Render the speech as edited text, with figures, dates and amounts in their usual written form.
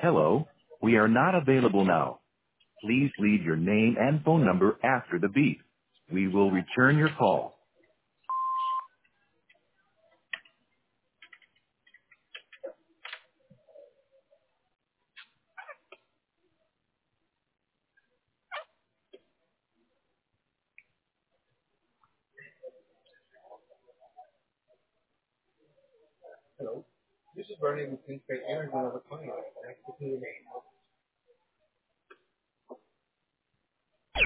Hello, we are not available now. Please leave your name and phone number after the beep. We will return your call. Hello. This is Bernie with Clean Sky Energy of the client. Next to your name.